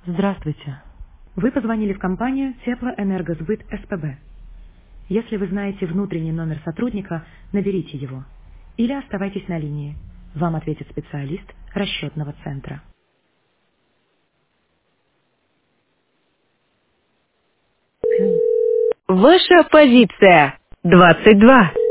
Здравствуйте. Вы позвонили в компанию Теплоэнергосбыт СПБ. Если вы знаете внутренний номер сотрудника, наберите его. Или оставайтесь на линии. Вам ответит специалист расчетного центра. Ваша позиция 22.